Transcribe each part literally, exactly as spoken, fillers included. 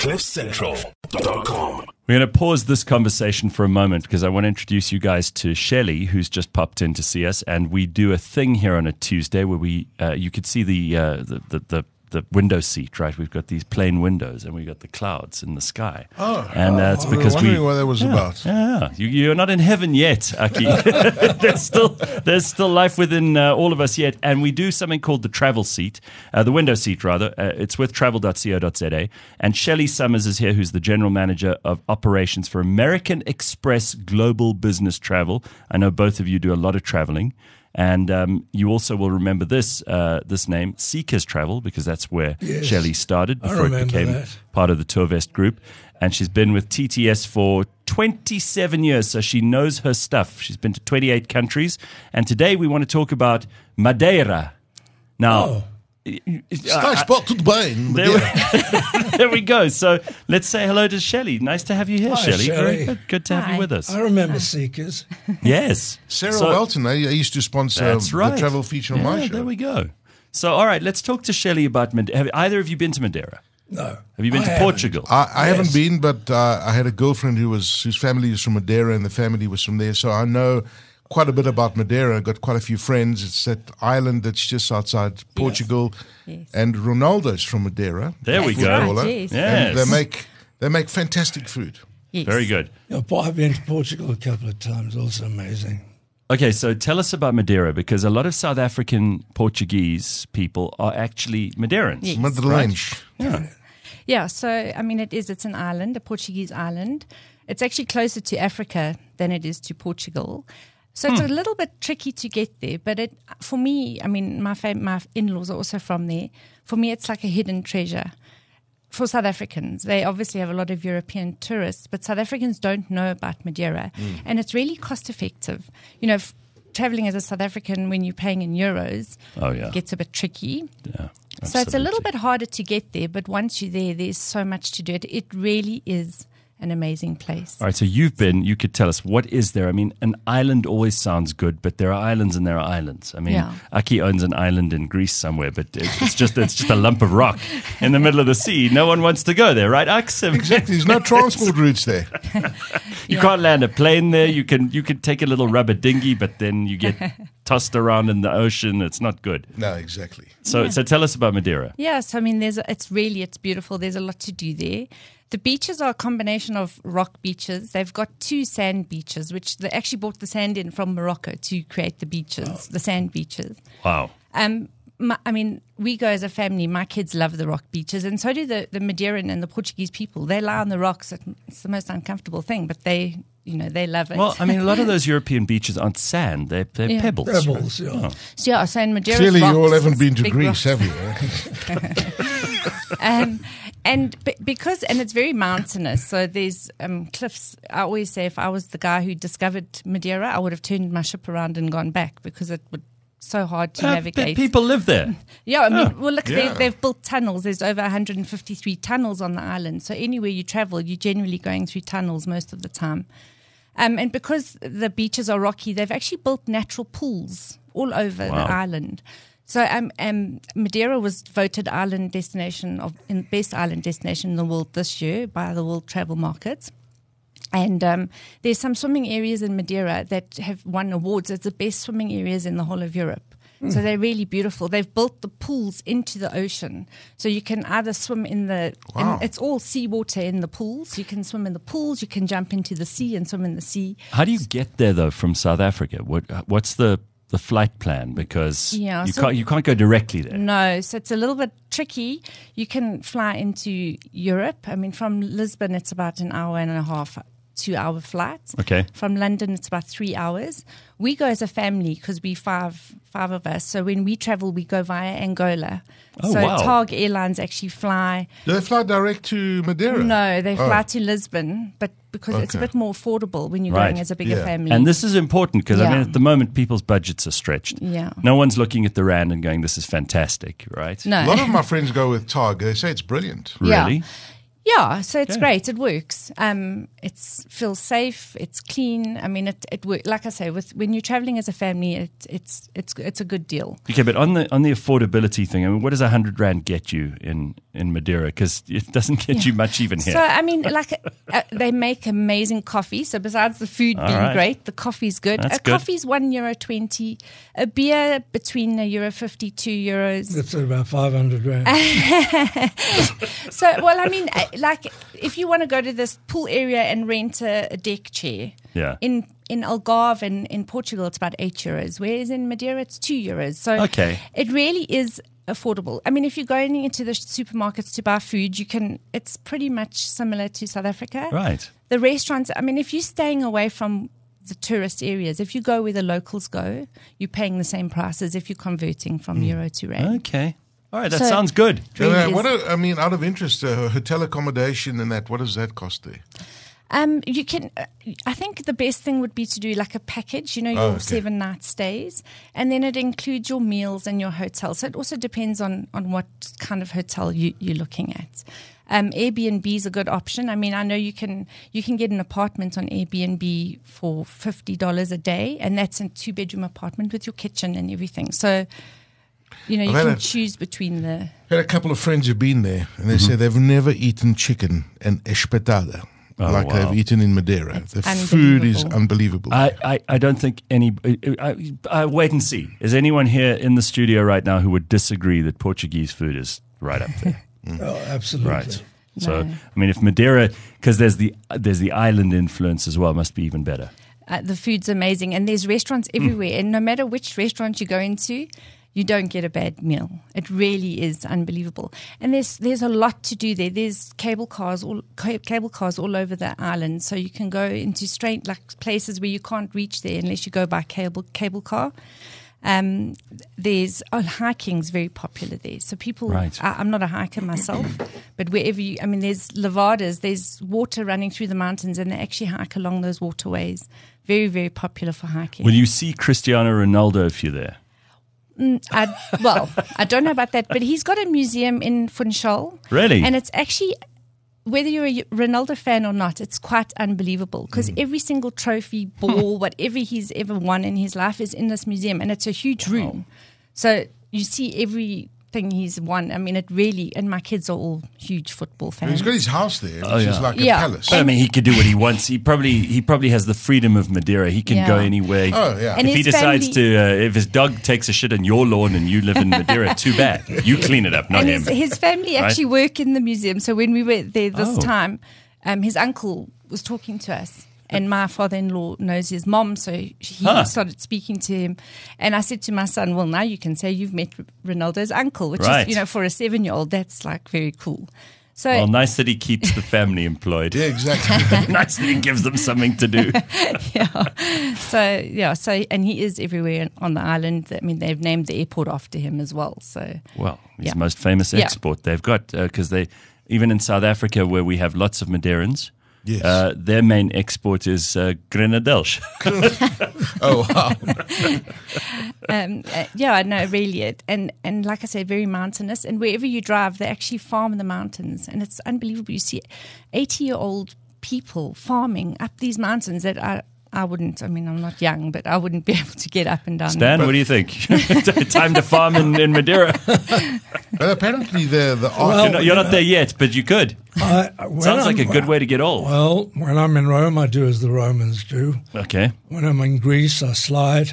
cliff central dot com. We're going to pause this conversation for a moment because I want to introduce you guys to Shelley, who's just popped in to see us. And we do a thing here on a Tuesday where we, uh, you could see the, uh, the, the, the, the window seat, right? We've got these plain windows and we've got the clouds in the sky. Oh, and uh, it's I was because wondering we, what that was yeah, about. Yeah, you, you're not in heaven yet, Aki. there's still there's still life within uh, all of us yet, and we do something called the travel seat, uh, the window seat rather. Uh, it's with travel dot co dot za, and Shelley Summers is here, who's the general manager of operations for American Express Global Business Travel. I know both of you do a lot of traveling. And um, you also will remember this uh, this name, Seekers Travel, because that's where Yes, Shelley started I before it remember became that. part of the Tourvest group. And she's been with T T S for twenty-seven years, so she knows her stuff. She's been to twenty-eight countries. And today we want to talk about Madeira. Now, Oh. Está spot tudo bem. there we, there we go. So let's say hello to Shelley. Nice to have you here, Hi, Shelley. Shelley. Very good. Good to have Hi. you with us. I remember Seekers. Yes. Sarah So- Welton, I, I used to sponsor That's right. the travel feature on yeah, my show. There we go. So, all right, let's talk to Shelley about Madeira. Have either of you been to Madeira? No. Have you been I to haven't. Portugal? I, I Yes. haven't been, but uh, I had a girlfriend who was whose family is from Madeira, and the family was from there, so I know quite a bit about Madeira. I've got quite a few friends. It's that island that's just outside Portugal, Yes. and Ronaldo's from Madeira. There we That's go. right, Footballer. yes. Yes. And they make they make fantastic food. Yes. Very good. You know, I've been to Portugal a couple of times, also amazing. Okay, so tell us about Madeira, because a lot of South African Portuguese people are actually Madeirans. Yes. Madrilense. Yeah. Yeah, so I mean, it is. It's an island, a Portuguese island. It's actually closer to Africa than it is to Portugal. So it's a little bit tricky to get there. But it, for me, I mean, my fam- my in-laws are also from there. For me, it's like a hidden treasure. For South Africans, they obviously have a lot of European tourists, but South Africans don't know about Madeira, and it's really cost effective. You know, f- traveling as a South African when you're paying in euros Oh, yeah. gets a bit tricky. Yeah. So it's a little absolutely. bit harder to get there, but once you're there, there's so much to do. It, it really is an amazing place. All right, so you've been, you could tell us, what is there? I mean, an island always sounds good, but there are islands and there are islands. I mean, Yeah. Aki owns an island in Greece somewhere, but it, it's just it's just a lump of rock in the middle of the sea. No one wants to go there, right, Ax? Exactly. There's no transport routes there. You Yeah. can't land a plane there. You can you can take a little rubber dinghy, but then you get tossed around in the ocean. It's not good. No, exactly. So so tell us about Madeira. Yes, I mean, there's a, it's really, it's beautiful. There's a lot to do there. The beaches are a combination of rock beaches. They've got two sand beaches, which they actually brought the sand in from Morocco to create the beaches, the sand beaches. Wow. Um, my, I mean, we go as a family. My kids love the rock beaches, and so do the, the Madeiran and the Portuguese people. They lie on the rocks. It's the most uncomfortable thing, but they, you know, they love it. Well, I mean, a lot of those European beaches aren't sand; they're, they're Yeah. pebbles. Pebbles, yeah. Oh. so yeah, so in Madeira, Clearly, rocks, you all haven't been to big Greece, rocks. have you? eh? um, and b- because and it's very mountainous, so there's um, cliffs. I always say, if I was the guy who discovered Madeira, I would have turned my ship around and gone back, because it would so hard to Uh, navigate. but people live there. Yeah, I mean, well, look, Yeah. they, they've built tunnels. There's over one hundred fifty-three tunnels on the island. So anywhere you travel, you're generally going through tunnels most of the time. Um, and because the beaches are rocky, they've actually built natural pools all over Wow. the island. So um, um, Madeira was voted island destination of in best island destination in the world this year by the World Travel Market. And um, there's some swimming areas in Madeira that have won awards as the best swimming areas in the whole of Europe. So they're really beautiful. They've built the pools into the ocean, so you can either swim in the. Wow. In, it's all seawater in the pools. You can swim in the pools. You can jump into the sea and swim in the sea. How do you get there though from South Africa? What what's the the flight plan? Because Yeah, you so- can't you can't go directly there. No, so it's a little bit tricky. You can fly into Europe. I mean, from Lisbon, it's about an hour and a half, two-hour flight. Okay. From London, it's about three hours. We go as a family because we five five of us. So when we travel, we go via Angola. Oh, so wow. Targ Airlines actually fly. Do they fly direct to Madeira? No, they Oh. fly to Lisbon, but because it's a Okay. bit more affordable when you're Right. going as a bigger Yeah. family. And this is important because I Yeah. mean, at the moment, people's budgets are stretched. Yeah. No one's looking at the rand and going, "This is fantastic," right? no. A lot of my friends go with Targ. They say it's brilliant. Yeah. Really? Yeah, so it's Okay. great. It works. Um, it's feels safe. It's clean. I mean, it it works. Like I say, with when you're traveling as a family, it, it's it's it's a good deal. Okay, but on the on the affordability thing, I mean, what does a hundred rand get you in, in Madeira? Because it doesn't get you much even here. So I mean, like uh, they make amazing coffee. So besides the food All being right. great, the coffee's good. That's a good. coffee's one euro twenty. A beer between a euro fifty, two euros. That's about five hundred rand. So, well, I mean, uh, like if you want to go to this pool area and rent a, a deck chair, Yeah. in in Algarve and in Portugal, it's about eight euros, whereas in Madeira, it's two euros. So Okay. it really is affordable. I mean, if you're going into the supermarkets to buy food, you can. It's pretty much similar to South Africa. Right. The restaurants. I mean, if you're staying away from the tourist areas, if you go where the locals go, you're paying the same price as if you're converting from euro to rand. Okay. All right, that So- sounds good. It really And, uh, is. what are, I mean, out of interest, uh, hotel accommodation and that, what does that cost there? Um, you can. Uh, I think the best thing would be to do like a package. You know, your Oh, okay. seven night stays, and then it includes your meals and your hotel. So it also depends on on what kind of hotel you, you're looking at. Um, Airbnb is a good option. I mean, I know you can you can get an apartment on Airbnb for fifty dollars a day, and that's a two bedroom apartment with your kitchen and everything. So, you know, you I've had can a- choose between the. I had a couple of friends who've been there, and they say they've never eaten chicken and espetada Oh, like wow. they've eaten in Madeira. It's The food is unbelievable. unbelievable. I, I, I don't think any. I, I, wait and see. Is anyone here in the studio right now who would disagree that Portuguese food is right up there? Oh, absolutely. Right. So, No. I mean, if Madeira, because there's the there's the island influence as well, must be even better. Uh, the food's amazing, and there's restaurants everywhere. And no matter which restaurant you go into, you don't get a bad meal. It really is unbelievable. And there's there's a lot to do there. There's cable cars all ca- cable cars all over the island, so you can go into straight like places where you can't reach there unless you go by cable cable car. Um, there's oh, hiking's very popular there. So people, Right. I, I'm not a hiker myself, but wherever you, I mean, there's levadas, there's water running through the mountains, and they actually hike along those waterways. Very, very popular for hiking. Will you see Cristiano Ronaldo if you're there? I, well, I don't know about that, but he's got a museum in Funchal. Really? And it's actually, whether you're a Ronaldo fan or not, it's quite unbelievable because Mm. every single trophy, ball, whatever he's ever won in his life is in this museum, and it's a huge room. So you see everything he's won. I mean, it really, and my kids are all huge football fans. He's got his house there, which Oh, yeah. is like Yeah. a palace. But I mean, he could do what he wants. He probably he probably has the freedom of Madeira. He can Yeah. go anywhere. Oh, yeah. And If he his decides family- to, uh, if his dog takes a shit on your lawn and you live in Madeira, too bad. You clean it up, not and him. his, his family Right? actually work in the museum. So when we were there this Oh. time, um, his uncle was talking to us. And my father-in-law knows his mom, so he Huh. started speaking to him. And I said to my son, well, now you can say you've met Ronaldo's uncle, which Right. is, you know, for a seven-year-old, that's like very cool. So, Well, nice that he keeps the family employed. Yeah, exactly. Nice that he gives them something to do. yeah. So, yeah, so, and he is everywhere on the island. I mean, they've named the airport after him as well. So, Well, he's Yeah. the most famous Yeah. export they've got because they, even in South Africa where we have lots of Madeirans, Yes. uh, their main export is uh, Grenadelles. Oh, wow. um, uh, yeah, no, really, it and and like I said, very mountainous. And wherever you drive, they actually farm in the mountains, and it's unbelievable. You see eighty-year-old people farming up these mountains that I I wouldn't. I mean, I'm not young, but I wouldn't be able to get up and down. Stan, what do you think? Time to farm in, in Madeira. But apparently the, the art... Well, You're not, you're not there yet, but you could. I, when Sounds like a I'm- good way to get old. Well, when I'm in Rome, I do as the Romans do. Okay. When I'm in Greece, I slide.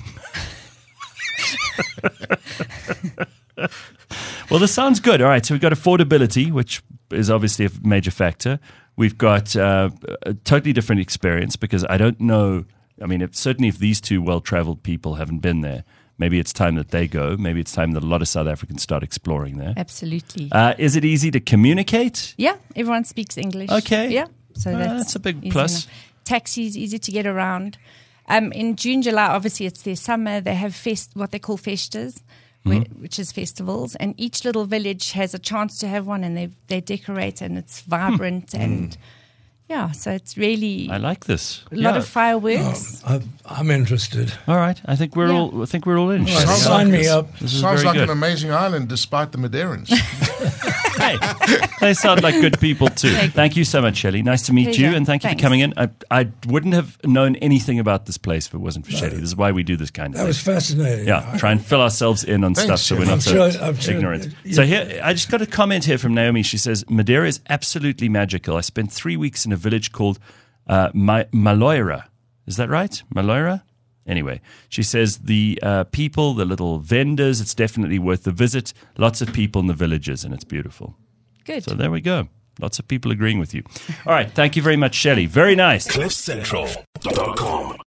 Well, this sounds good. All right, so we've got affordability, which is obviously a major factor. We've got uh, a totally different experience because I don't know. I mean, if, certainly if these two well-traveled people haven't been there, maybe it's time that they go. Maybe it's time that a lot of South Africans start exploring there. Absolutely. Uh, is it easy to communicate? Yeah, everyone speaks English. Okay. Yeah, so Uh, that's, that's a big easy plus. enough. Taxis easy to get around. Um, in June, July, obviously it's their summer. They have fest, what they call festas, where, Mm-hmm. which is festivals, and each little village has a chance to have one, and they they decorate, and it's vibrant, Hmm. and yeah, so it's really I like this. a lot Yeah. of fireworks. I'm, I'm interested. All right. I think we're Yeah. all. I think we're all in. Right, Shelley. sign me this. up. This is Sounds very like good. an amazing island, despite the Madeirans. Hey, they sound like good people too. Thank you so much, Shelley. Nice to meet you, Pleasure. and thank you Thanks. for coming in. I, I wouldn't have known anything about this place if it wasn't for Shelley. This is why we do this kind of That thing. was fascinating. Yeah, try and fill ourselves in on Thanks, stuff so we're Shelley. not so I'm sure- I'm sure- ignorant. yeah. So here, I just got a comment here from Naomi. She says, Madeira is absolutely magical. I spent three weeks in a village called uh, Ma- Maloira. Is that right? Maloira? Anyway, she says the uh, people, the little vendors, it's definitely worth the visit. Lots of people in the villages, and it's beautiful. Good. So there we go. Lots of people agreeing with you. All right. Thank you very much, Shelley. Very nice. cliff central dot com